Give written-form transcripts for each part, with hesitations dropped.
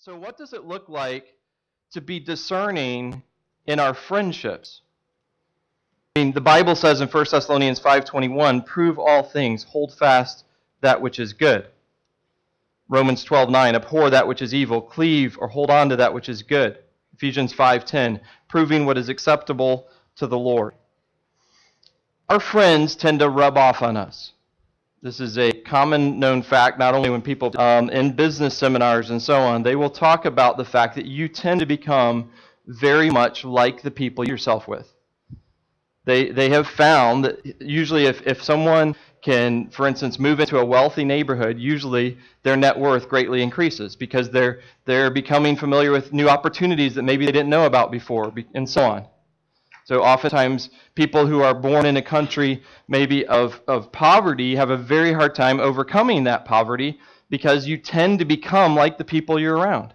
So what does it look like to be discerning in our friendships? I mean, the Bible says in 1 Thessalonians 5:21, prove all things, hold fast that which is good. Romans 12:9, abhor that which is evil, cleave or hold on to that which is good. Ephesians 5:10, proving what is acceptable to the Lord. Our friends tend to rub off on us. This is a common known fact, not only when people in business seminars and so on, they will talk about the fact that you tend to become very much like the people you yourself with. They have found that usually if someone can, for instance, move into a wealthy neighborhood, usually their net worth greatly increases because they're becoming familiar with new opportunities that maybe they didn't know about before, and so on. So oftentimes, people who are born in a country maybe of poverty have a very hard time overcoming that poverty because you tend to become like the people you're around.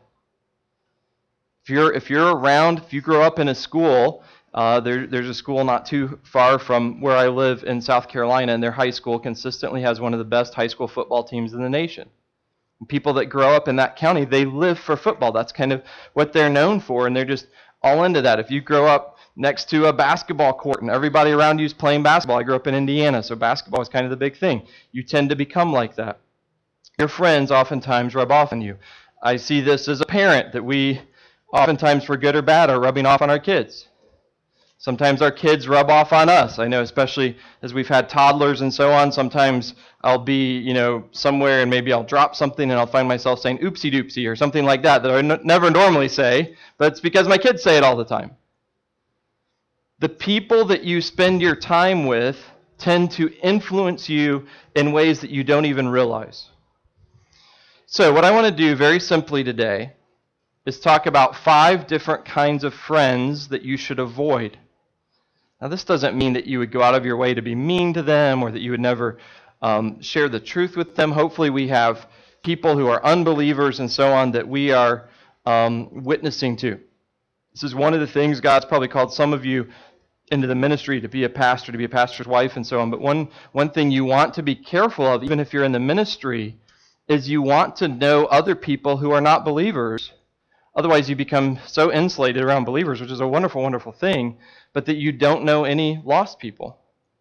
If you grow up in a school, there's a school not too far from where I live in South Carolina, and their high school consistently has one of the best high school football teams in the nation. And people that grow up in that county, they live for football. That's kind of what they're known for, and they're just all into that. If you grow up next to a basketball court and everybody around you is playing basketball. I grew up in Indiana, so basketball is kind of the big thing. You tend to become like that. Your friends oftentimes rub off on you. I see this as a parent, that we oftentimes, for good or bad, are rubbing off on our kids. Sometimes our kids rub off on us. I know, especially as we've had toddlers and so on, sometimes I'll be, somewhere and maybe I'll drop something and I'll find myself saying oopsie doopsie or something like that I never normally say, but it's because my kids say it all the time. The people that you spend your time with tend to influence you in ways that you don't even realize. So what I want to do very simply today is talk about 5 different kinds of friends that you should avoid. Now, this doesn't mean that you would go out of your way to be mean to them or that you would never share the truth with them. Hopefully we have people who are unbelievers and so on that we are witnessing to. This is one of the things God's probably called some of you into the ministry, to be a pastor, to be a pastor's wife, and so on. But one thing you want to be careful of, even if you're in the ministry, is you want to know other people who are not believers. Otherwise, you become so insulated around believers, which is a wonderful, wonderful thing, but that you don't know any lost people.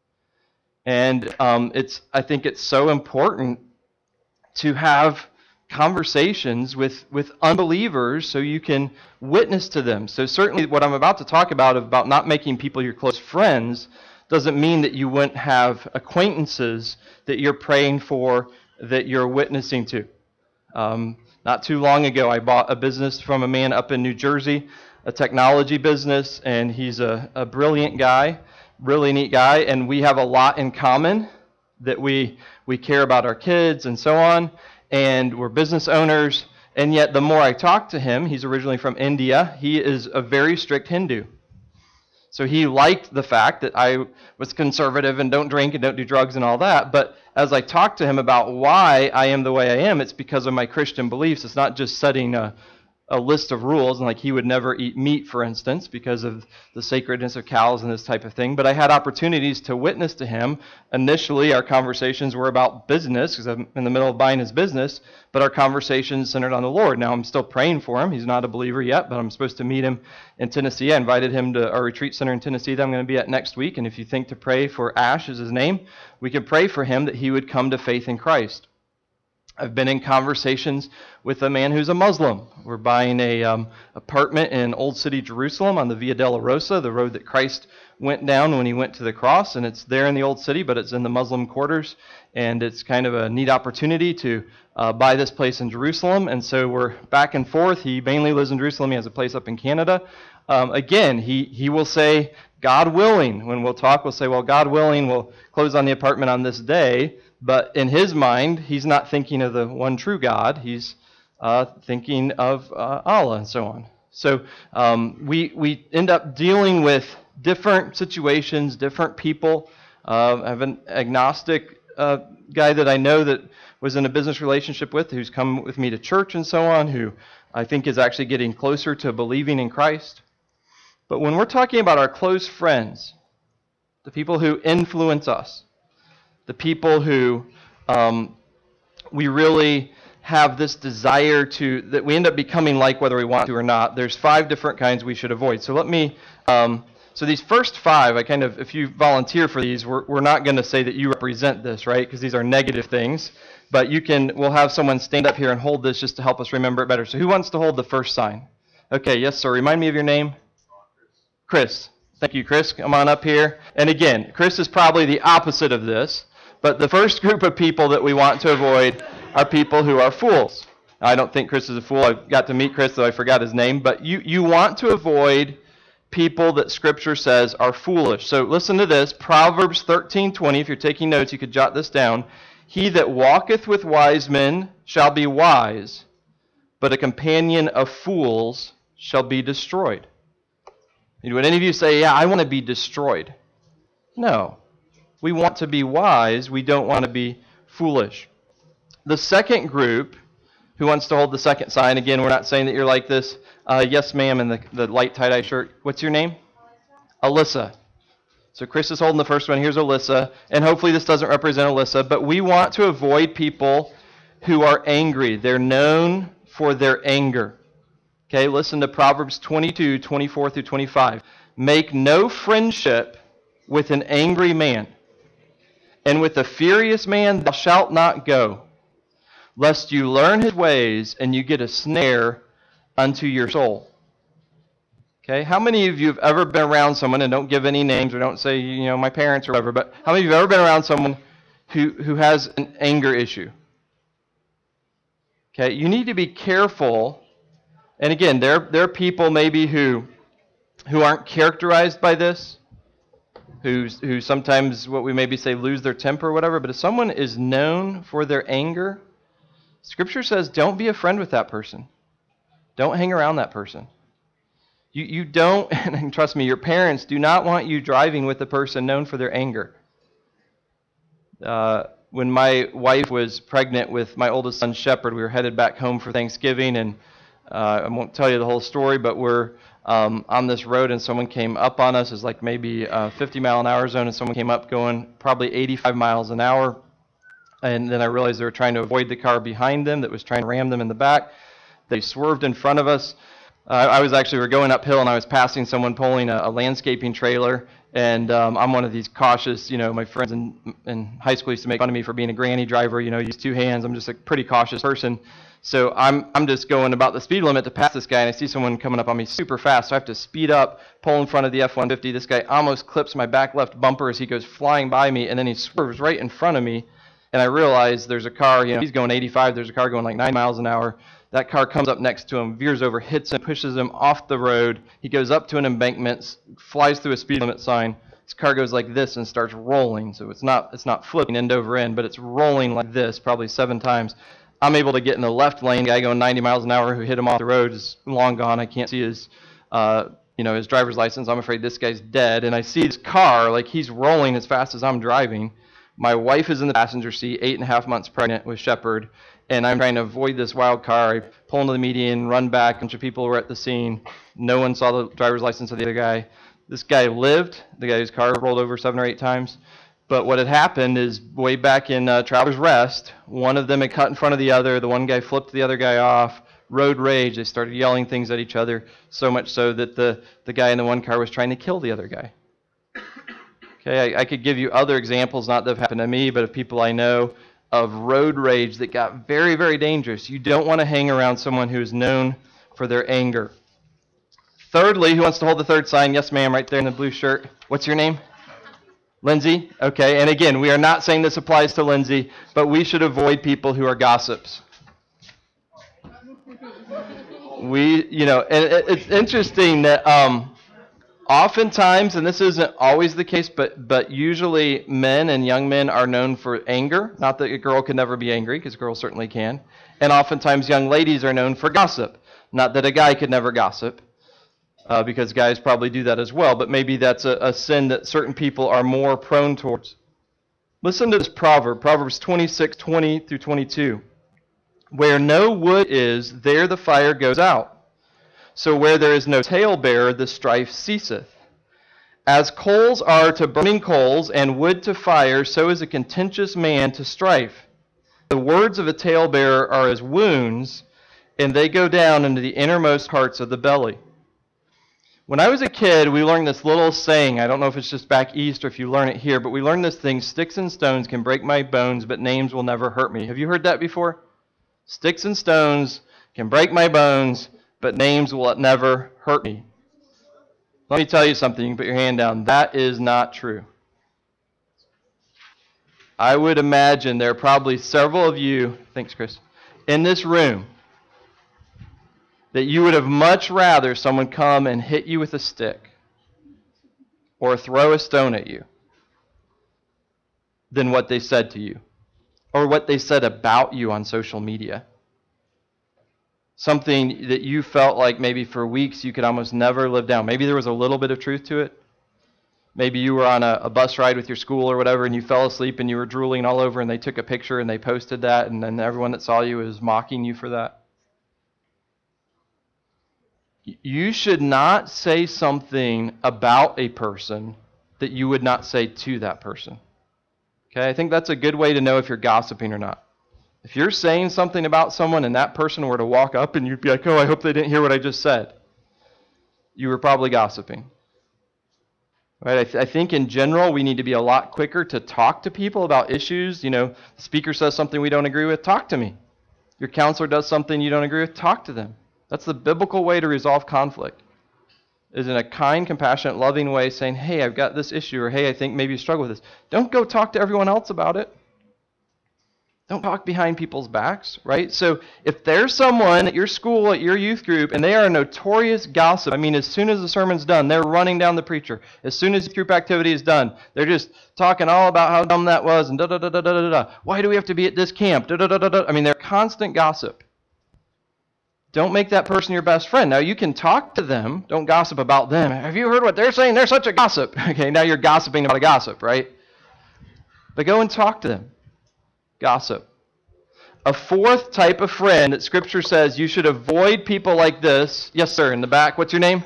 And I think it's so important to have conversations with unbelievers so you can witness to them. So certainly what I'm about to talk about not making people your close friends, doesn't mean that you wouldn't have acquaintances that you're praying for, that you're witnessing to. Not too long ago, I bought a business from a man up in New Jersey, a technology business, and he's a brilliant guy, really neat guy, and we have a lot in common, that we care about our kids and so on, and we're business owners, and yet the more I talk to him, he's originally from India, he is a very strict Hindu. So he liked the fact that I was conservative and don't drink and don't do drugs and all that, but as I talked to him about why I am the way I am, it's because of my Christian beliefs. It's not just setting a list of rules, and like he would never eat meat, for instance, because of the sacredness of cows and this type of thing. But I had opportunities to witness to him. Initially, our conversations were about business, because I'm in the middle of buying his business, but our conversations centered on the Lord. Now, I'm still praying for him. He's not a believer yet, but I'm supposed to meet him in Tennessee. I invited him to our retreat center in Tennessee that I'm going to be at next week, and if you think to pray for Ash, is his name, we can pray for him that he would come to faith in Christ. I've been in conversations with a man who's a Muslim. We're buying a apartment in Old City, Jerusalem on the Via Dolorosa, the road that Christ went down when he went to the cross, and it's there in the Old City, but it's in the Muslim quarters, and it's kind of a neat opportunity to buy this place in Jerusalem, and so we're back and forth. He mainly lives in Jerusalem. He has a place up in Canada. Again, he will say, God willing. When we'll talk, we'll say, well, God willing, we'll close on the apartment on this day. But in his mind, he's not thinking of the one true God. He's thinking of Allah and so on. So we end up dealing with different situations, different people. I have an agnostic guy that I know that was in a business relationship with, who's come with me to church and so on, who I think is actually getting closer to believing in Christ. But when we're talking about our close friends, the people who influence us, the people who we really have this desire that we end up becoming like whether we want to or not. There's 5 different kinds we should avoid. So let me, so these first 5, if you volunteer for these, we're not going to say that you represent this, right? Because these are negative things. But we'll have someone stand up here and hold this just to help us remember it better. So who wants to hold the first sign? Okay, yes, sir. Remind me of your name. Chris. Thank you, Chris. Come on up here. And again, Chris is probably the opposite of this. But the first group of people that we want to avoid are people who are fools. Now, I don't think Chris is a fool. I got to meet Chris, though I forgot his name. But you want to avoid people that Scripture says are foolish. So listen to this. Proverbs 13:20. If you're taking notes, you could jot this down. He that walketh with wise men shall be wise, but a companion of fools shall be destroyed. Would any of you say, yeah, I want to be destroyed? No. We want to be wise. We don't want to be foolish. The second group, who wants to hold the second sign? Again, we're not saying that you're like this. Yes, ma'am, in the light tie-dye shirt. What's your name? Alyssa. So Chris is holding the first one. Here's Alyssa. And hopefully this doesn't represent Alyssa, but we want to avoid people who are angry. They're known for their anger. Okay, listen to Proverbs 22:24 through 25. Make no friendship with an angry man, and with a furious man thou shalt not go, lest you learn his ways and you get a snare unto your soul. Okay, how many of you have ever been around someone, and don't give any names or don't say, my parents or whatever, but how many of you have ever been around someone who has an anger issue? Okay, you need to be careful. And again, there are people maybe who aren't characterized by this, who sometimes what we maybe say lose their temper or whatever, but if someone is known for their anger, Scripture says don't be a friend with that person. Don't hang around that person. You don't, and trust me, your parents do not want you driving with a person known for their anger. When my wife was pregnant with my oldest son, Shepherd, we were headed back home for Thanksgiving, and I won't tell you the whole story, but we're on this road, and someone came up on us. It's like maybe a 50-mile-an-hour zone, and someone came up going probably 85 miles an hour. And then I realized they were trying to avoid the car behind them that was trying to ram them in the back. They swerved in front of us. We were going uphill, and I was passing someone pulling a landscaping trailer. And I'm one of these cautious, my friends in high school used to make fun of me for being a granny driver, use 2 hands. I'm just a pretty cautious person. So I'm just going about the speed limit to pass this guy, and I see someone coming up on me super fast. So I have to speed up, pull in front of the F-150. This guy almost clips my back left bumper as he goes flying by me, and then he swerves right in front of me. And I realize there's a car, he's going 85. There's a car going like 9 miles an hour. That car comes up next to him, veers over, hits him, pushes him off the road. He goes up to an embankment, flies through a speed limit sign. His car goes like this and starts rolling. So it's not flipping end over end, but it's rolling like this, probably 7 times. I'm able to get in the left lane. The guy going 90 miles an hour who hit him off the road is long gone. I can't see his driver's license. I'm afraid this guy's dead. And I see his car, like he's rolling as fast as I'm driving. My wife is in the passenger seat, 8.5 months pregnant with Shepherd, and I'm trying to avoid this wild car. I pull into the median, run back. A bunch of people were at the scene. No one saw the driver's license of the other guy. This guy lived. The guy whose car rolled over 7 or 8 times. But what had happened is way back in Travelers Rest, one of them had cut in front of the other. The one guy flipped the other guy off. Road rage. They started yelling things at each other, so much so that the guy in the one car was trying to kill the other guy. Okay, I could give you other examples, not that have happened to me, but of people I know, of road rage that got very, very dangerous. You don't want to hang around someone who is known for their anger. Thirdly, who wants to hold the third sign? Yes, ma'am, right there in the blue shirt. What's your name? Lindsay? Okay, and again, we are not saying this applies to Lindsay, but we should avoid people who are gossips. And it's interesting that oftentimes, and this isn't always the case, but usually men and young men are known for anger. Not that a girl can never be angry, because girls certainly can. And oftentimes young ladies are known for gossip. Not that a guy could never gossip, because guys probably do that as well, but maybe that's a sin that certain people are more prone towards. Listen to this proverb, Proverbs 26:20 through 22. Where no wood is, there the fire goes out. So where there is no talebearer, the strife ceaseth. As coals are to burning coals, and wood to fire, so is a contentious man to strife. The words of a talebearer are as wounds, and they go down into the innermost parts of the belly. When I was a kid, we learned this little saying. I don't know if it's just back east or if you learn it here, but we learned this thing: sticks and stones can break my bones, but names will never hurt me. Have you heard that before? Sticks and stones can break my bones, but names will never hurt me. Let me tell you something. You can put your hand down. That is not true. I would imagine there are probably several of you, thanks Chris, in this room that you would have much rather someone come and hit you with a stick or throw a stone at you than what they said to you or what they said about you on social media. Something that you felt like maybe for weeks you could almost never live down. Maybe there was a little bit of truth to it. Maybe you were on a bus ride with your school or whatever and you fell asleep and you were drooling all over and they took a picture and they posted that and then everyone that saw you was mocking you for that. You should not say something about a person that you would not say to that person. Okay, I think that's a good way to know if you're gossiping or not. If you're saying something about someone and that person were to walk up and you'd be like, oh, I hope they didn't hear what I just said, you were probably gossiping. Right? I think in general we need to be a lot quicker to talk to people about issues. You know, the speaker says something we don't agree with, talk to me. Your counselor does something you don't agree with, talk to them. That's the biblical way to resolve conflict, is in a kind, compassionate, loving way saying, hey, I've got this issue, or hey, I think maybe you struggle with this. Don't go talk to everyone else about it. Don't talk behind people's backs, right? So if there's someone at your school, at your youth group, and they are a notorious gossip, I mean, as soon as the sermon's done, they're running down the preacher. As soon as the group activity is done, they're just talking all about how dumb that was and da-da-da-da-da-da-da. Why do we have to be at this camp? Da-da-da-da-da. I mean, they're constant gossip. Don't make that person your best friend. Now, you can talk to them. Don't gossip about them. Have you heard what they're saying? They're such a gossip. Okay, now you're gossiping about a gossip, right? But go and talk to them. Gossip. A fourth type of friend that Scripture says you should avoid people like this. Yes, sir, in the back. What's your name?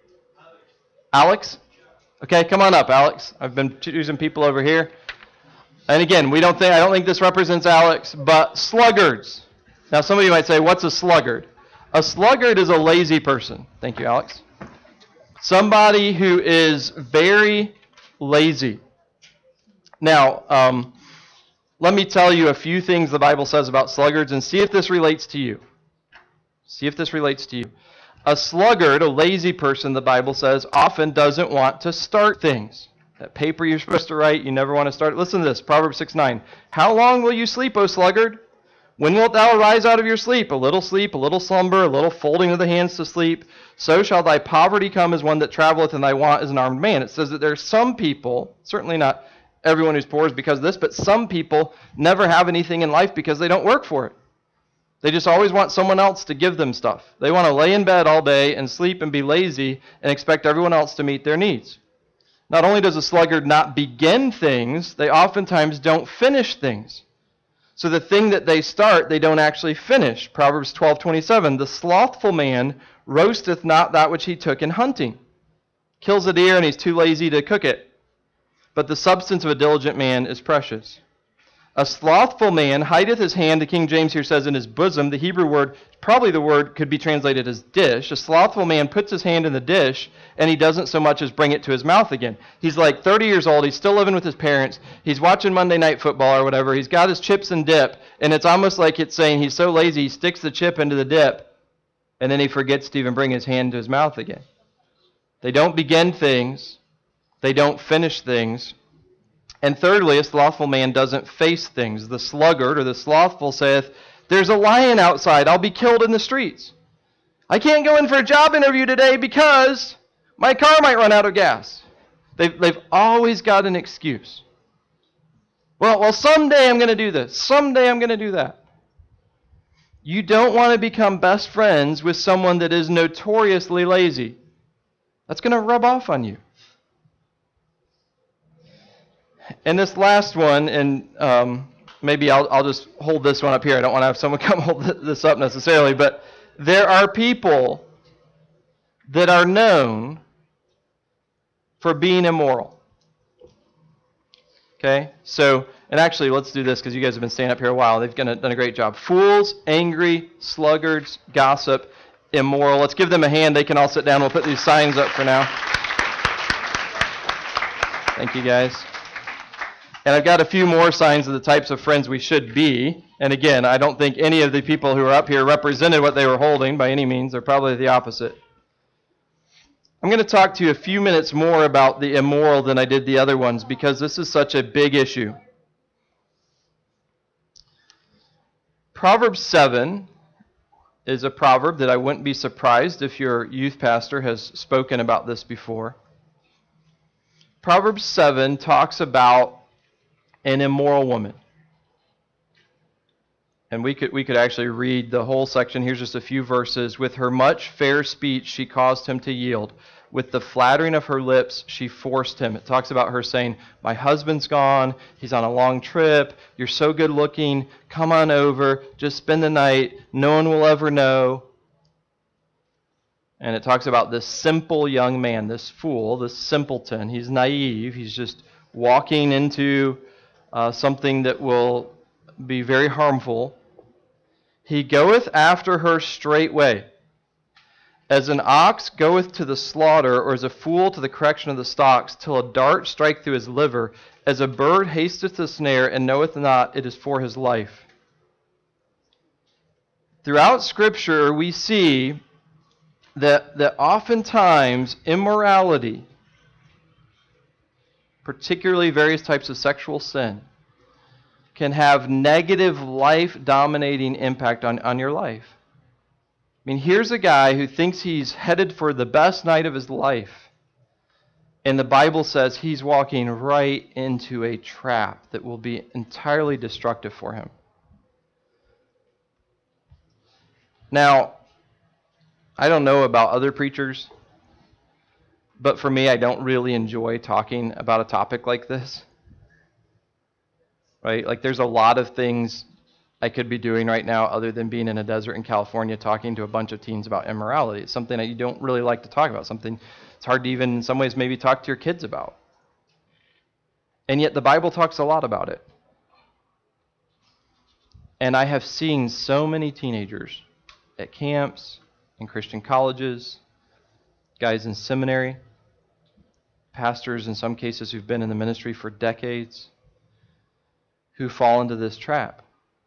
Alex? Okay, come on up, Alex. I've been choosing people over here. And again, I don't think this represents Alex, but sluggards. Now, somebody might say, what's a sluggard? A sluggard is a lazy person. Thank you, Alex. Somebody who is very lazy. Now, let me tell you a few things the Bible says about sluggards and see if this relates to you. See if this relates to you. A sluggard, a lazy person, the Bible says, often doesn't want to start things. That paper you're supposed to write, you never want to start. Listen to this, Proverbs 6:9. How long will you sleep, O sluggard? When wilt thou arise out of your sleep? A little slumber, a little folding of the hands to sleep. So shall thy poverty come as one that traveleth, and thy want as an armed man. It says that there are some people, certainly not everyone who's poor is because of this, but some people never have anything in life because they don't work for it. They just always want someone else to give them stuff. They want to lay in bed all day and sleep and be lazy and expect everyone else to meet their needs. Not only does a sluggard not begin things, they oftentimes don't finish things. So the thing that they start, they don't actually finish. Proverbs 12:27, the slothful man roasteth not that which he took in hunting. Kills a deer and he's too lazy to cook it. But the substance of a diligent man is precious. A slothful man hideth his hand, the King James here says, in his bosom. The Hebrew word, probably the word could be translated as dish. A slothful man puts his hand in the dish, and he doesn't so much as bring it to his mouth again. He's like 30 years old. He's still living with his parents. He's watching Monday Night Football or whatever. He's got his chips and dip, and it's almost like it's saying he's so lazy, he sticks the chip into the dip, and then he forgets to even bring his hand to his mouth again. They don't begin things. They don't finish things. And thirdly, a slothful man doesn't face things. The sluggard or the slothful saith, there's a lion outside. I'll be killed in the streets. I can't go in for a job interview today because my car might run out of gas. They've always got an excuse. Well, someday I'm going to do this. Someday I'm going to do that. You don't want to become best friends with someone that is notoriously lazy. That's going to rub off on you. And this last one, and maybe I'll just hold this one up here. I don't want to have someone come hold this up necessarily, but there are people that are known for being immoral. Okay? So And actually, let's do this because you guys have been staying up here a while. They've done a great job. Fools, angry, sluggards, gossip, immoral. Let's give them a hand. They can all sit down. We'll put these signs up for now. Thank you, guys. And I've got a few more signs of the types of friends we should be. And again, I don't think any of the people who are up here represented what they were holding by any means. They're probably the opposite. I'm going to talk to you a few minutes more about the immoral than I did the other ones because this is such a big issue. Proverbs 7 is a proverb that I wouldn't be surprised if your youth pastor has spoken about this before. Proverbs 7 talks about an immoral woman. And we could actually read the whole section. Here's just a few verses. With her much fair speech, she caused him to yield. With the flattering of her lips, she forced him. It talks about her saying, my husband's gone. He's on a long trip. You're so good looking. Come on over. Just spend the night. No one will ever know. And it talks about this simple young man, this fool, this simpleton. He's naive. He's just walking into something that will be very harmful. He goeth after her straightway. As an ox goeth to the slaughter, or as a fool to the correction of the stocks, till a dart strike through his liver, as a bird hasteth the snare, and knoweth not it is for his life. Throughout Scripture, we see that oftentimes immorality, particularly various types of sexual sin, can have negative life-dominating impact on your life. I mean, here's a guy who thinks he's headed for the best night of his life, and the Bible says he's walking right into a trap that will be entirely destructive for him. Now, I don't know about other preachers, but for me, I don't really enjoy talking about a topic like this. Right? Like, there's a lot of things I could be doing right now other than being in a desert in California talking to a bunch of teens about immorality. It's something that you don't really like to talk about, something it's hard to even, in some ways, maybe talk to your kids about. And yet the Bible talks a lot about it. And I have seen so many teenagers at camps, in Christian colleges, guys in seminary, pastors in some cases who've been in the ministry for decades, who fall into this trap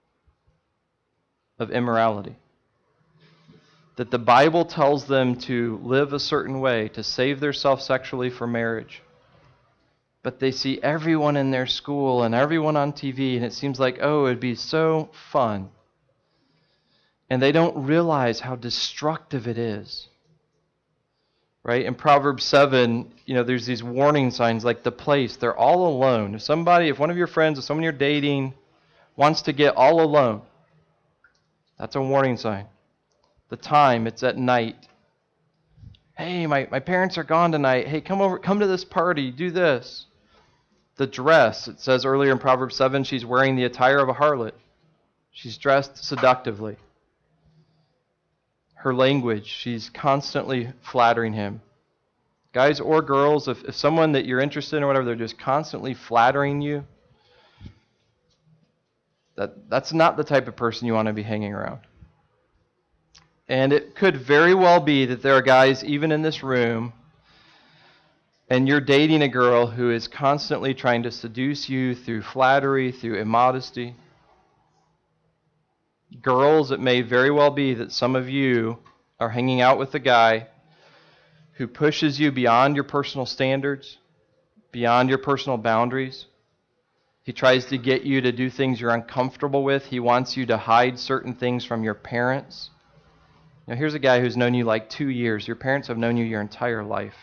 of immorality. That the Bible tells them to live a certain way, to save themselves sexually for marriage. But they see everyone in their school and everyone on TV, and it seems like, oh, it'd be so fun. And they don't realize how destructive it is. Right? In Proverbs 7, there's these warning signs like the place. They're all alone. If one of your friends or someone you're dating wants to get all alone, that's a warning sign. The time, it's at night. Hey, my parents are gone tonight. Hey, come to this party, do this. The dress, it says earlier in Proverbs 7, she's wearing the attire of a harlot. She's dressed seductively. Her language, she's constantly flattering him. Guys or girls, if someone that you're interested in or whatever, they're just constantly flattering you, that's not the type of person you want to be hanging around. And it could very well be that there are guys even in this room, and you're dating a girl who is constantly trying to seduce you through flattery, through immodesty. Girls, it may very well be that some of you are hanging out with a guy who pushes you beyond your personal standards, beyond your personal boundaries. He tries to get you to do things you're uncomfortable with. He wants you to hide certain things from your parents. Now, here's a guy who's known you like 2 years. Your parents have known you your entire life.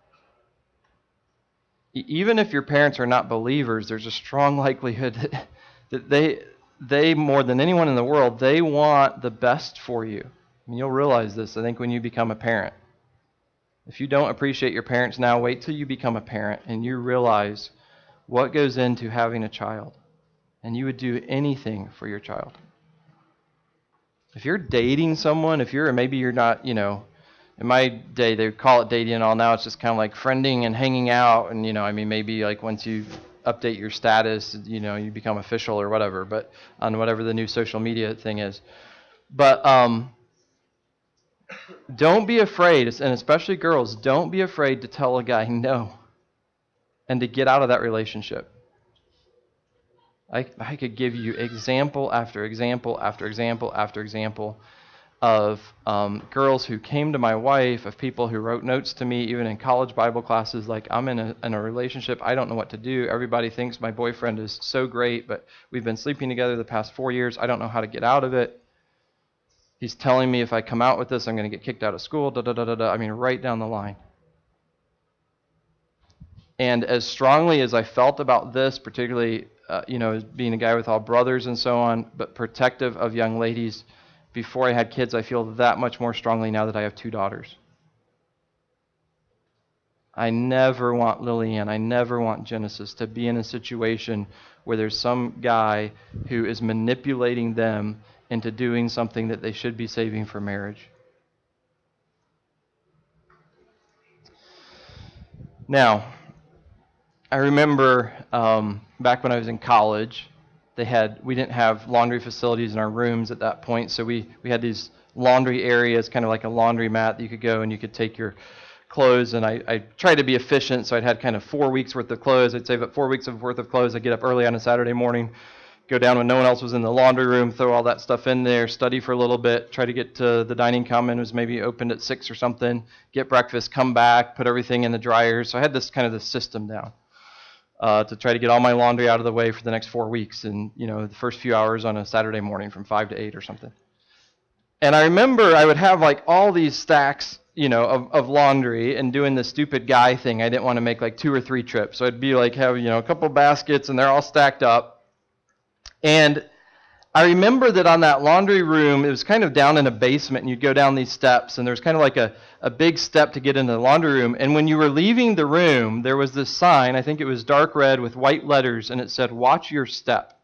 Even if your parents are not believers, there's a strong likelihood that they, more than anyone in the world, they want the best for you. I mean, you'll realize this, I think, when you become a parent. If you don't appreciate your parents now, wait till you become a parent and you realize what goes into having a child. And you would do anything for your child. If you're dating someone, maybe you're not, in my day, they would call it dating and all. Now it's just kind of like friending and hanging out. And, maybe like once you've update your status, you become official or whatever, but on whatever the new social media thing is. But don't be afraid, and especially girls, don't be afraid to tell a guy no and to get out of that relationship. I could give you example after example after example after example of girls who came to my wife, of people who wrote notes to me, even in college Bible classes, like, I'm in a relationship, I don't know what to do. Everybody thinks my boyfriend is so great, but we've been sleeping together the past 4 years. I don't know how to get out of it. He's telling me if I come out with this, I'm going to get kicked out of school, I mean, right down the line. And as strongly as I felt about this, particularly, being a guy with all brothers and so on, but protective of young ladies, before I had kids, I feel that much more strongly now that I have 2 daughters. I never want Lillian, I never want Genesis to be in a situation where there's some guy who is manipulating them into doing something that they should be saving for marriage. Now, I remember back when I was in college, we didn't have laundry facilities in our rooms at that point, so we had these laundry areas, kind of like a laundry mat that you could go and you could take your clothes, and I tried to be efficient, so I'd had kind of 4 weeks worth of clothes. I'd save up 4 weeks worth of clothes. I'd get up early on a Saturday morning, go down when no one else was in the laundry room, throw all that stuff in there, study for a little bit, try to get to the dining common, was maybe opened at 6 or something, get breakfast, come back, put everything in the dryer. So I had this system down to try to get all my laundry out of the way for the next 4 weeks, and the first few hours on a Saturday morning from 5 to 8 or something. And I remember I would have like all these stacks of laundry, and doing the stupid guy thing. I didn't want to make like 2 or 3 trips. So I'd be like, have, a couple baskets, and they're all stacked up. And I remember that on that laundry room, it was kind of down in a basement, and you'd go down these steps, and there was kind of like a big step to get into the laundry room. And when you were leaving the room, there was this sign, I think it was dark red with white letters, and it said, "Watch your step."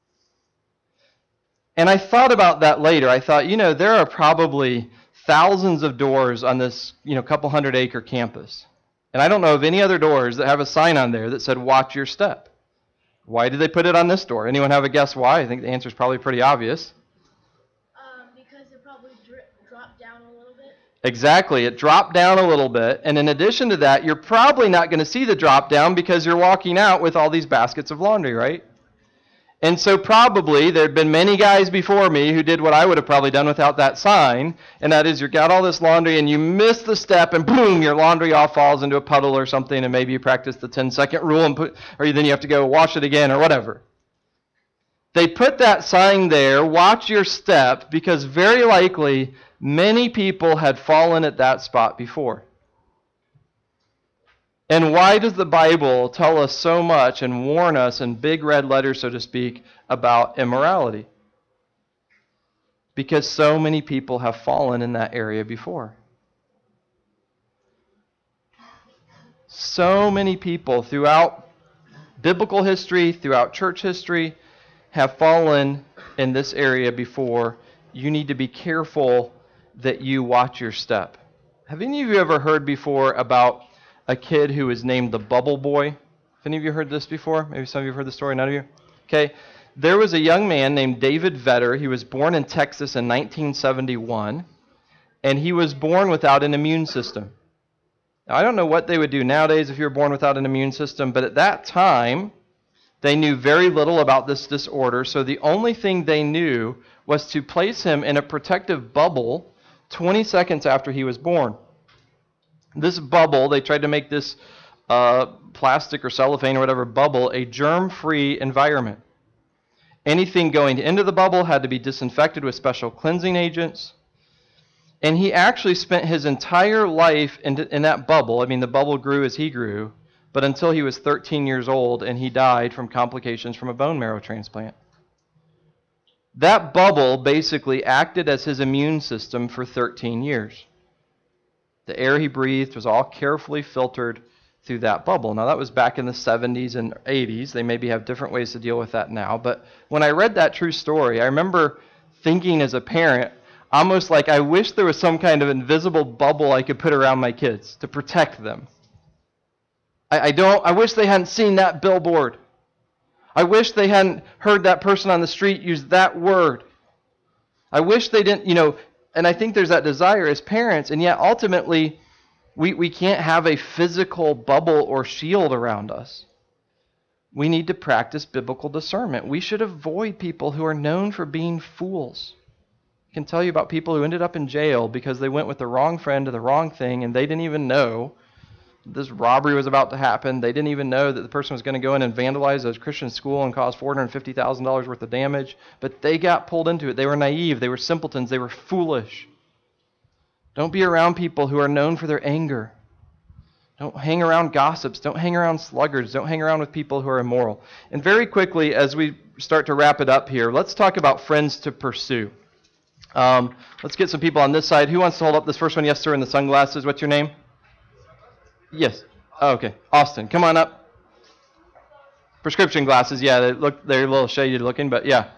And I thought about that later. I thought, there are probably thousands of doors on this, couple 100-acre campus. And I don't know of any other doors that have a sign on there that said, "Watch your step." Why did they put it on this door? Anyone have a guess why? I think the answer is probably pretty obvious. Because it probably dropped down a little bit. Exactly. It dropped down a little bit. And in addition to that, you're probably not going to see the drop down because you're walking out with all these baskets of laundry, right? And so probably there had been many guys before me who did what I would have probably done without that sign, and that is you got all this laundry and you miss the step, and boom, your laundry all falls into a puddle or something, and maybe you practice the 10-second rule or then you have to go wash it again or whatever. They put that sign there, "Watch your step," because very likely many people had fallen at that spot before. And why does the Bible tell us so much and warn us in big red letters, so to speak, about immorality? Because so many people have fallen in that area before. So many people throughout biblical history, throughout church history, have fallen in this area before. You need to be careful that you watch your step. Have any of you ever heard before about a kid who was named the Bubble Boy? Have any of you heard this before? Maybe some of you have heard the story, none of you? Okay. There was a young man named David Vetter. He was born in Texas in 1971, and he was born without an immune system. Now, I don't know what they would do nowadays if you were born without an immune system, but at that time, they knew very little about this disorder, so the only thing they knew was to place him in a protective bubble 20 seconds after he was born. This bubble, they tried to make this plastic or cellophane or whatever bubble a germ-free environment. Anything going into the bubble had to be disinfected with special cleansing agents. And he actually spent his entire life in that bubble. I mean, the bubble grew as he grew, but until he was 13 years old, and he died from complications from a bone marrow transplant. That bubble basically acted as his immune system for 13 years. The air he breathed was all carefully filtered through that bubble. Now, that was back in the 70s and 80s. They maybe have different ways to deal with that now. But when I read that true story, I remember thinking as a parent, almost like I wish there was some kind of invisible bubble I could put around my kids to protect them. I wish they hadn't seen that billboard. I wish they hadn't heard that person on the street use that word. I wish they didn't, and I think there's that desire as parents, and yet ultimately we can't have a physical bubble or shield around us. We need to practice biblical discernment. We should avoid people who are known for being fools. I can tell you about people who ended up in jail because they went with the wrong friend to the wrong thing, and they didn't even know this robbery was about to happen. They didn't even know that the person was going to go in and vandalize a Christian school and cause $450,000 worth of damage. But they got pulled into it. They were naive. They were simpletons. They were foolish. Don't be around people who are known for their anger. Don't hang around gossips. Don't hang around sluggards. Don't hang around with people who are immoral. And very quickly, as we start to wrap it up here, let's talk about friends to pursue. Let's get some people on this side. Who wants to hold up this first one? Yes, sir, in the sunglasses. What's your name? Yes. Oh, okay. Austin, come on up. Prescription glasses. Yeah, they're a little shady looking, but yeah.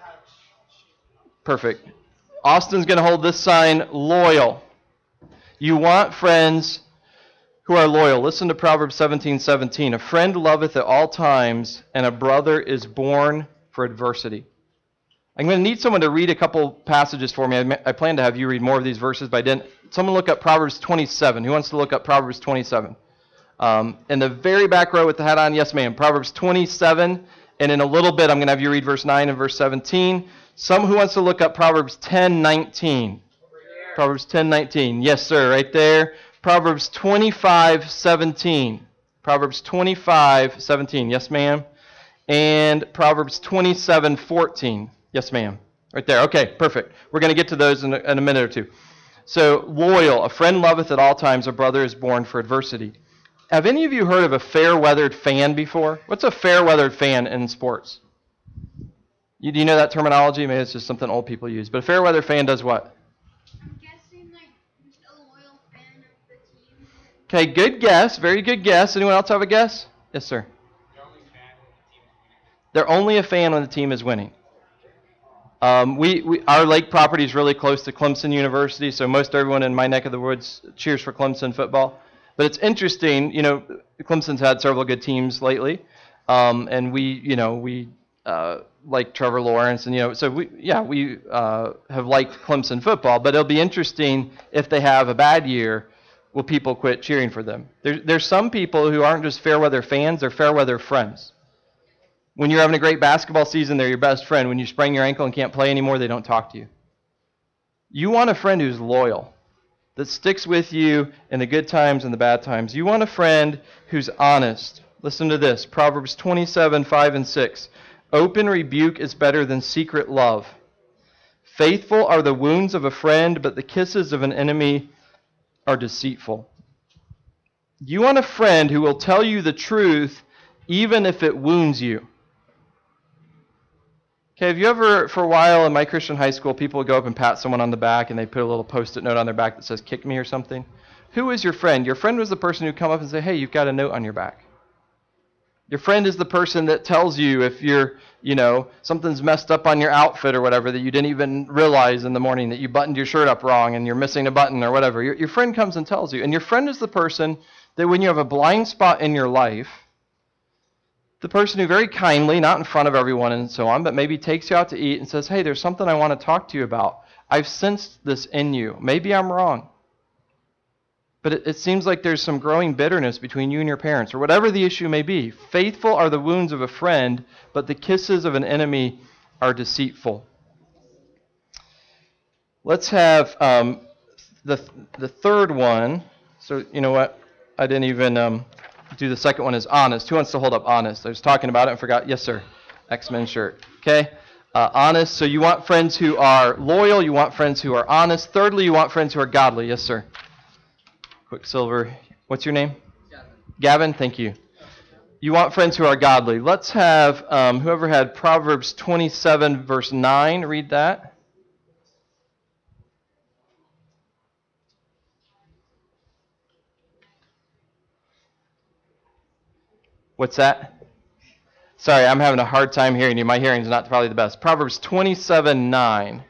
Perfect. Austin's going to hold this sign, loyal. You want friends who are loyal. Listen to Proverbs 17:17. A friend loveth at all times, and a brother is born for adversity. I'm going to need someone to read a couple passages for me. I plan to have you read more of these verses, but I didn't. Someone look up Proverbs 27. Who wants to look up Proverbs 27? In the very back row with the hat on, yes, ma'am. Proverbs 27, and in a little bit, I'm going to have you read verse 9 and verse 17. Who wants to look up Proverbs 10:19? Proverbs 10:19. Yes, sir, right there. Proverbs 25:17. Proverbs 25:17. Yes, ma'am. And Proverbs 27:14. Yes, ma'am. Right there. Okay, perfect. We're going to get to those in a minute or two. So, loyal. A friend loveth at all times. A brother is born for adversity. Have any of you heard of a fair-weathered fan before? What's a fair-weathered fan in sports? Do you know that terminology? Maybe it's just something old people use. But a fair-weathered fan does what? I'm guessing like a loyal fan of the team. Okay, good guess. Very good guess. Anyone else have a guess? Yes, sir. They're only a fan when the team is winning. Our lake property is really close to Clemson University, so most everyone in my neck of the woods cheers for Clemson football. But it's interesting, Clemson's had several good teams lately, and we like Trevor Lawrence, and so we have liked Clemson football. But it'll be interesting if they have a bad year, will people quit cheering for them? There's some people who aren't just fair weather fans; they're fair weather friends. When you're having a great basketball season, they're your best friend. When you sprain your ankle and can't play anymore, they don't talk to you. You want a friend who's loyal, that sticks with you in the good times and the bad times. You want a friend who's honest. Listen to this, Proverbs 27:5 and 6. Open rebuke is better than secret love. Faithful are the wounds of a friend, but the kisses of an enemy are deceitful. You want a friend who will tell you the truth even if it wounds you. Okay, have you ever, for a while in my Christian high school, people would go up and pat someone on the back and they put a little Post-it note on their back that says, kick me or something? Who is your friend? Your friend was the person who'd come up and say, hey, you've got a note on your back. Your friend is the person that tells you if you're, something's messed up on your outfit or whatever that you didn't even realize in the morning, that you buttoned your shirt up wrong and you're missing a button or whatever. Your friend comes and tells you. And your friend is the person that when you have a blind spot in your life, the person who very kindly, not in front of everyone and so on, but maybe takes you out to eat and says, hey, there's something I want to talk to you about. I've sensed this in you. Maybe I'm wrong. But it seems like there's some growing bitterness between you and your parents, or whatever the issue may be. Faithful are the wounds of a friend, but the kisses of an enemy are deceitful. Let's have the third one. So, you know what? I didn't even do the second one is honest. Who wants to hold up honest? I was talking about it and forgot. Yes, sir. X-Men shirt. Okay. Honest. So you want friends who are loyal. You want friends who are honest. Thirdly, you want friends who are godly. Yes, sir. Quicksilver. What's your name? Gavin. Gavin, thank you. You want friends who are godly. Let's have whoever had Proverbs 27, verse 9, read that. What's that? Sorry, I'm having a hard time hearing you. My hearing's not probably the best. Proverbs 27:9.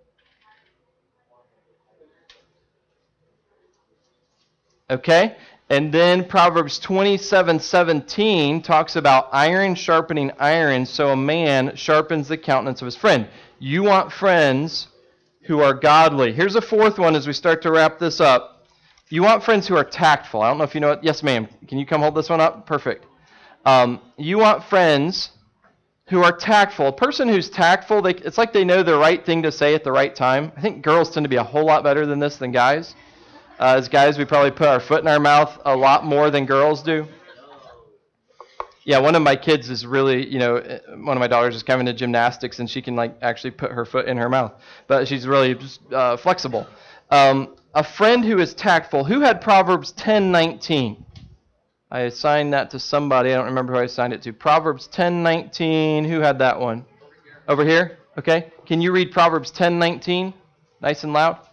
Okay? And then Proverbs 27:17 talks about iron sharpening iron, so a man sharpens the countenance of his friend. You want friends who are godly. Here's a fourth one as we start to wrap this up. You want friends who are tactful. I don't know if you know it. Yes, ma'am. Can you come hold this one up? Perfect. You want friends who are tactful. A person who's tactful, it's like they know the right thing to say at the right time. I think girls tend to be a whole lot better than this than guys. As guys, we probably put our foot in our mouth a lot more than girls do. Yeah, one of my kids is really, one of my daughters is kind of into gymnastics, and she can actually put her foot in her mouth. But she's really flexible. A friend who is tactful. Who had Proverbs 10:19? I assigned that to somebody. I don't remember who I assigned it to. Proverbs 10:19. Who had that one? Over here? Okay. Can you read Proverbs 10:19? Nice and loud.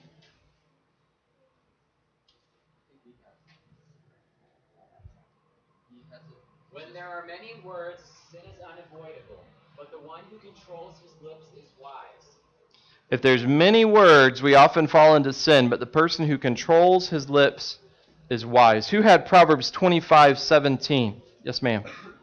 When there are many words, sin is unavoidable, but the one who controls his lips is wise. If there's many words, we often fall into sin, but the person who controls his lips is wise. Who had Proverbs 25:17? Yes, ma'am.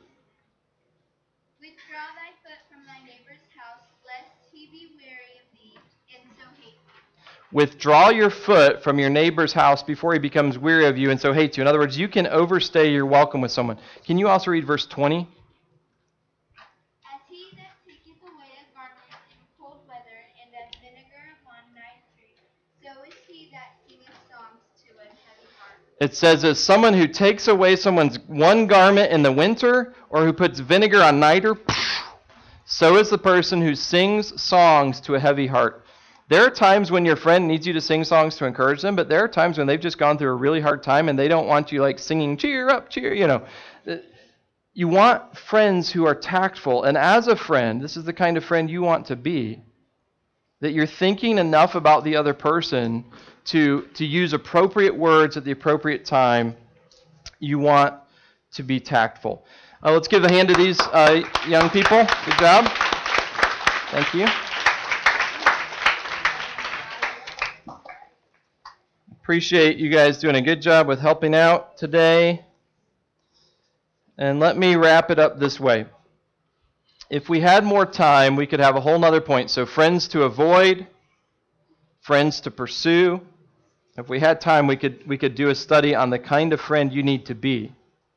Withdraw thy foot from thy neighbor's house, lest he be weary of thee, and so hate thee. Withdraw your foot from your neighbor's house before he becomes weary of you and so hates you. In other words, you can overstay your welcome with someone. Can you also read verse 20? As he that taketh away a garment in cold weather, and as vinegar upon night street, so is he that singeth songs to an heavy heart. It says, as someone who takes away someone's one garment in the winter, or who puts vinegar on niter, so is the person who sings songs to a heavy heart. There are times when your friend needs you to sing songs to encourage them, but there are times when they've just gone through a really hard time and they don't want you singing, cheer up, cheer, You want friends who are tactful. And as a friend, this is the kind of friend you want to be, that you're thinking enough about the other person to use appropriate words at the appropriate time. You want to be tactful. Let's give a hand to these young people. Good job. Thank you. Appreciate you guys doing a good job with helping out today. And let me wrap it up this way. If we had more time, we could have a whole nother point. So friends to avoid, friends to pursue. If we had time, we could do a study on the kind of friend you need to be.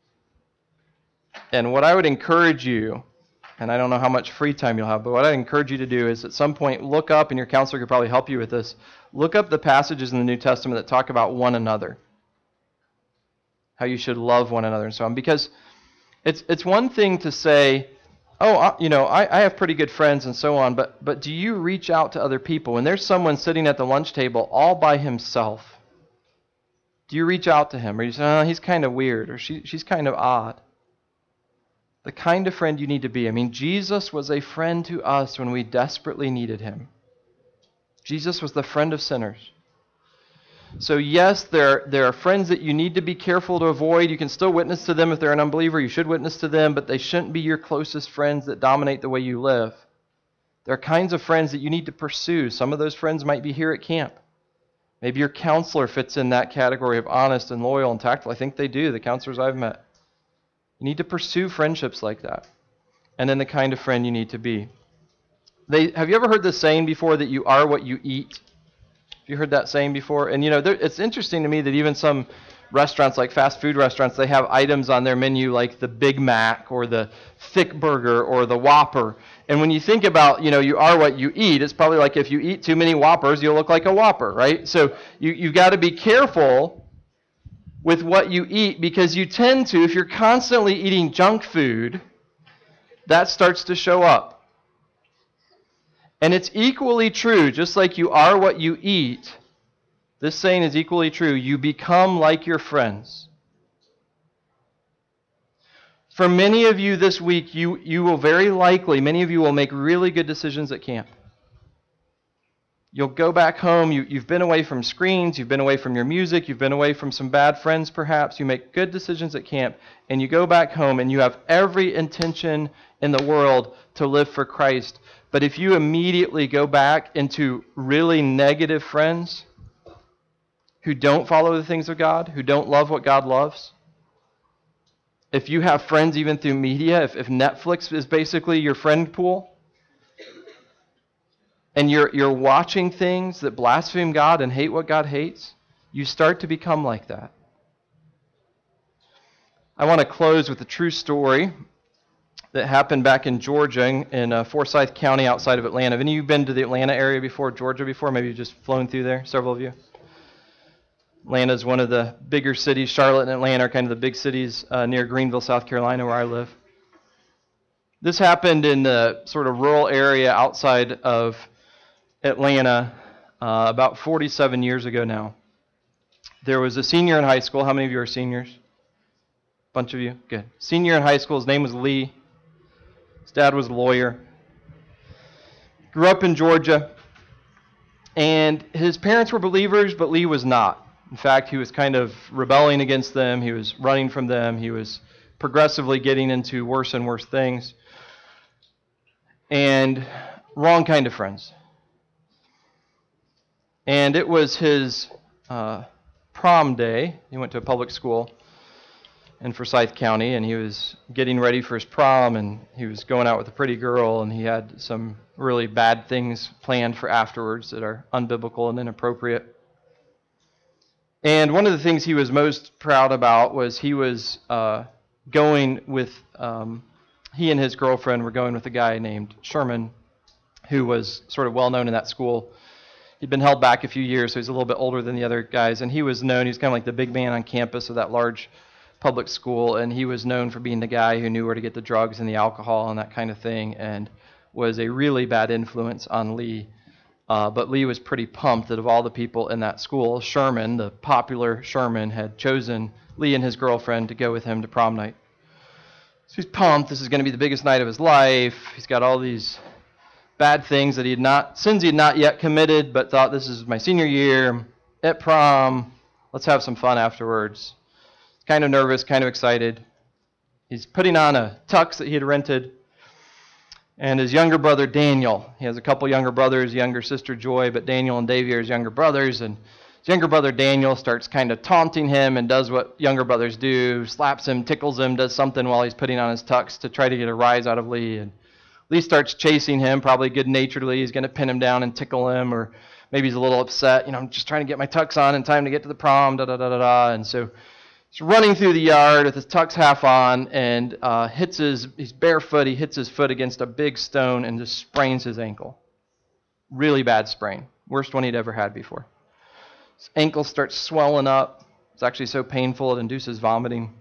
And what I would encourage you, and I don't know how much free time you'll have, but what I encourage you to do is at some point look up, and your counselor could probably help you with this, look up the passages in the New Testament that talk about one another, how you should love one another and so on. Because it's one thing to say, I have pretty good friends and so on, but do you reach out to other people? When there's someone sitting at the lunch table all by himself, do you reach out to him? Or you say, oh, he's kind of weird, or she's kind of odd? The kind of friend you need to be. I mean, Jesus was a friend to us when we desperately needed him. Jesus was the friend of sinners. So yes, there are friends that you need to be careful to avoid. You can still witness to them if they're an unbeliever. You should witness to them, but they shouldn't be your closest friends that dominate the way you live. There are kinds of friends that you need to pursue. Some of those friends might be here at camp. Maybe your counselor fits in that category of honest and loyal and tactful. I think they do, the counselors I've met. You need to pursue friendships like that. And then the kind of friend you need to be. Have you ever heard the saying before that you are what you eat? Have you heard that saying before? And it's interesting to me that even some restaurants, like fast food restaurants, they have items on their menu like the Big Mac or the Thick Burger or the Whopper. And when you think about, you are what you eat, it's probably like if you eat too many Whoppers, you'll look like a Whopper, right? So you've got to be careful with what you eat, because you tend to, if you're constantly eating junk food, that starts to show up. And it's equally true, just like you are what you eat, this saying is equally true. You become like your friends. For many of you this week, you will very likely, many of you will make really good decisions at camp. You'll go back home, you've been away from screens, you've been away from your music, you've been away from some bad friends perhaps, you make good decisions at camp, and you go back home and you have every intention in the world to live for Christ. But if you immediately go back into really negative friends, who don't follow the things of God, who don't love what God loves. If you have friends even through media, if Netflix is basically your friend pool, and you're watching things that blaspheme God and hate what God hates, you start to become like that. I want to close with a true story that happened back in Georgia, in Forsyth County outside of Atlanta. Have any of you been to the Atlanta area before, Georgia before? Maybe you've just flown through there, several of you. Atlanta is one of the bigger cities. Charlotte and Atlanta are kind of the big cities near Greenville, South Carolina, where I live. This happened in the sort of rural area outside of Atlanta about 47 years ago now. There was a senior in high school. How many of you are seniors? Bunch of you? Good. Senior in high school. His name was Lee. His dad was a lawyer. Grew up in Georgia. And his parents were believers, but Lee was not. In fact, he was kind of rebelling against them. He was running from them. He was progressively getting into worse and worse things. And wrong kind of friends. And it was his prom day. He went to a public school in Forsyth County, and he was getting ready for his prom, and he was going out with a pretty girl, and he had some really bad things planned for afterwards that are unbiblical and inappropriate. And one of the things he was most proud about was he was going with, he and his girlfriend were going with a guy named Sherman, who was sort of well known in that school. He'd been held back a few years, so he's a little bit older than the other guys, and he was known, he was kind of like the big man on campus of that large public school, and he was known for being the guy who knew where to get the drugs and the alcohol and that kind of thing, and was a really bad influence on Lee. But Lee was pretty pumped that of all the people in that school, Sherman, the popular Sherman, had chosen Lee and his girlfriend to go with him to prom night. So he's pumped. This is going to be the biggest night of his life. He's got all these bad things that sins he had not yet committed, but thought, this is my senior year at prom. Let's have some fun afterwards. He's kind of nervous, kind of excited. He's putting on a tux that he had rented. And his younger brother, Daniel, he has a couple younger brothers, younger sister, Joy, but Daniel and Davy are his younger brothers. And his younger brother, Daniel, starts kind of taunting him and does what younger brothers do, slaps him, tickles him, does something while he's putting on his tux to try to get a rise out of Lee. And Lee starts chasing him, probably good-naturedly. He's going to pin him down and tickle him, or maybe he's a little upset. I'm just trying to get my tux on in time to get to the prom, da-da-da-da-da. And so he's running through the yard with his tux half on and he's barefoot. He hits his foot against a big stone and just sprains his ankle. Really bad sprain. Worst one he'd ever had before. His ankle starts swelling up. It's actually so painful it induces vomiting.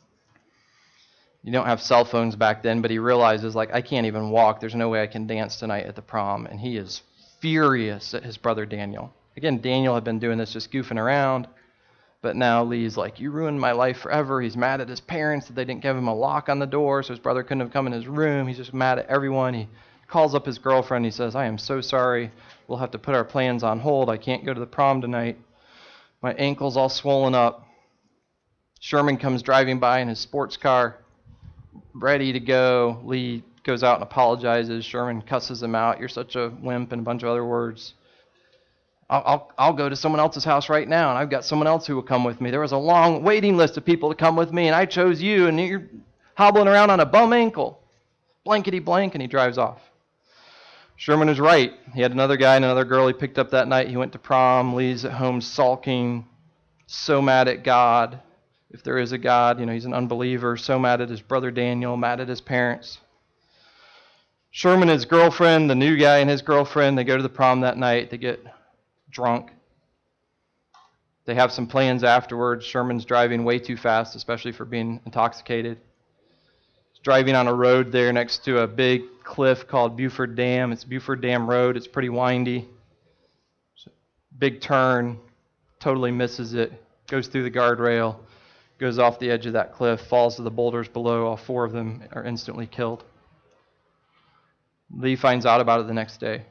You don't have cell phones back then, but he realizes, I can't even walk. There's no way I can dance tonight at the prom. And he is furious at his brother Daniel. Again, Daniel had been doing this just goofing around. But now Lee's like, you ruined my life forever. He's mad at his parents that they didn't give him a lock on the door, so his brother couldn't have come in his room. He's just mad at everyone. He calls up his girlfriend. He says, I am so sorry. We'll have to put our plans on hold. I can't go to the prom tonight. My ankle's all swollen up. Sherman comes driving by in his sports car, ready to go. Lee goes out and apologizes. Sherman cusses him out. You're such a wimp, and a bunch of other words. I'll go to someone else's house right now, and I've got someone else who will come with me. There was a long waiting list of people to come with me, and I chose you, and you're hobbling around on a bum ankle. Blankety blank, and he drives off. Sherman is right. He had another guy and another girl he picked up that night. He went to prom. Lee's at home sulking, so mad at God. If there is a God, he's an unbeliever, so mad at his brother Daniel, mad at his parents. Sherman and his girlfriend, the new guy and his girlfriend, they go to the prom that night. They get drunk. They have some plans afterwards. Sherman's driving way too fast, especially for being intoxicated. He's driving on a road there next to a big cliff called Buford Dam. It's Buford Dam Road. It's pretty windy. Big turn. Totally misses it. Goes through the guardrail. Goes off the edge of that cliff. Falls to the boulders below. All four of them are instantly killed. Lee finds out about it the next day.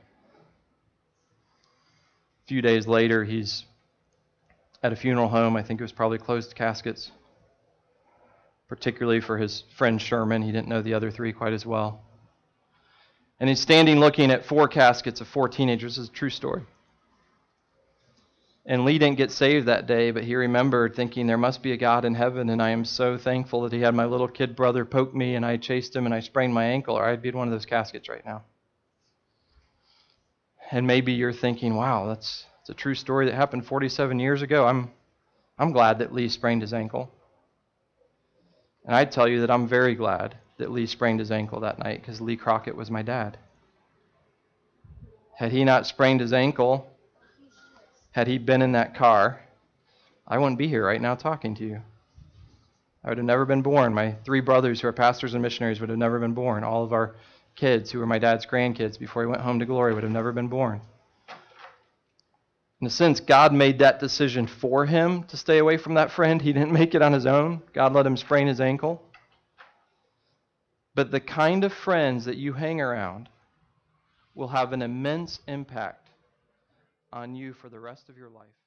A few days later, he's at a funeral home. I think it was probably closed caskets, particularly for his friend Sherman. He didn't know the other three quite as well. And he's standing looking at 4 caskets of 4 teenagers. This is a true story. And Lee didn't get saved that day, but he remembered thinking there must be a God in heaven, and I am so thankful that he had my little kid brother poke me and I chased him and I sprained my ankle, or I'd be in one of those caskets right now. And maybe you're thinking, wow, that's a true story that happened 47 years ago. I'm glad that Lee sprained his ankle. And I'd tell you that I'm very glad that Lee sprained his ankle that night, because Lee Crockett was my dad. Had he not sprained his ankle, had he been in that car, I wouldn't be here right now talking to you. I would have never been born. My 3 brothers who are pastors and missionaries would have never been born. All of our kids who were my dad's grandkids before he went home to glory would have never been born. In a sense, God made that decision for him to stay away from that friend. He didn't make it on his own. God let him sprain his ankle. But the kind of friends that you hang around will have an immense impact on you for the rest of your life.